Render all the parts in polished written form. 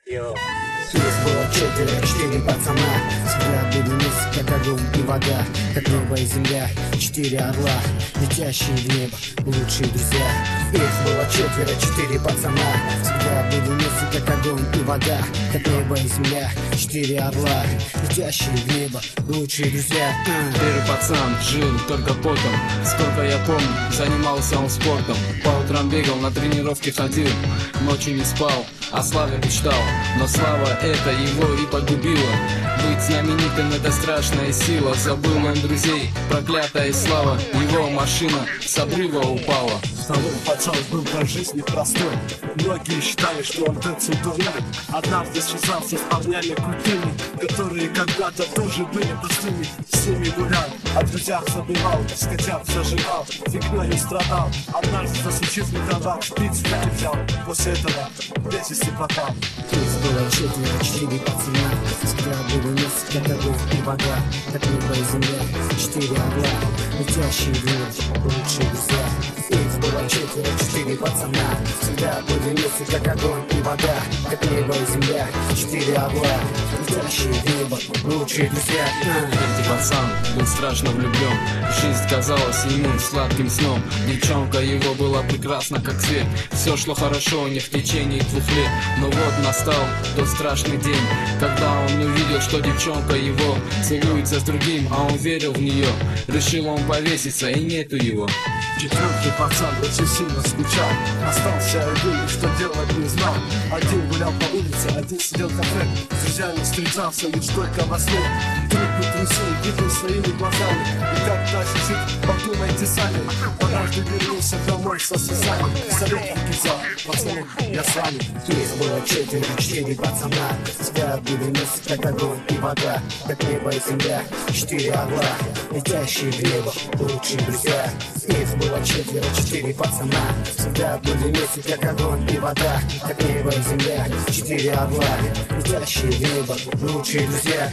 Нас было четверо, 4 пацана. Взгляд были вместе, как огонь и вода, как небо и земля. 4 орла, летящие в небо, лучшие друзья. Их было четверо, 4 пацана. Взгляд были вместе, как огонь и вода, как небо и земля. 4 орла, летящие в небо, лучшие друзья. Первый пацан жил только потом. Сколько я помню, занимался он спортом. По утрам бегал, на тренировки ходил, ночью не спал, о славе мечтал. Но слава эта его и погубила. Быть знаменитым — это страшная сила. Забыл он друзей, проклятая слава. Его машина с обрыва упала. Второй пацан был по жизни простой. Многие считали, что он танцует дурной. Однажды связался с парнями крутыми, которые когда-то тоже были простыми. С ними гулял, о друзьях забывал, скотят зажигал, фигнёй страдал. Однажды засучив метровак, шприц таки взял. После этого весь из пропал. Нас было четверо, 4 пацана. Взгляд были вместе, как огонь и вода, как небо и земля. 4 орла, летящие в небо, лучшие друзья. Их было четверо, 4 пацана. Всегда были вместе, как огонь и вода, как небо и земля. 4 орла, летящие в небо, лучшие друзья. Третий пацан был страшно влюблен. Жизнь казалась ему сладким сном. Девчонка его была прекрасна, как свет. Все шло хорошо у них в течение 2 лет. Но вот настал тот страшный день, когда он увидел, что девчонка его целуется с другим, а он верил в нее. Решил он повеситься, и нету его. Четвертый пацан очень сильно скучал. Остался один, что делать не знал. Один гулял по улице, один сидел в кафе. С друзьями встречался лишь только во сне. Трупы друзей видел своими глазами. И как дальше жить, подумайте сами. Однажды вернулся домой со слезами. Совет взял, пацаны, я с вами. Их было четверо, 4 пацана. Взгляд были вместе, как огонь и вода, как небо и земля. 4 орла, летящие в небо, лучшие друзья. Их было четверо, 4 пацана. Взгляд были вместе, как огонь и вода, как небо и земля. 4 орла, летящие в небо, лучшие друзья.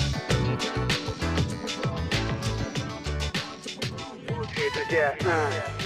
Лучшие друзья.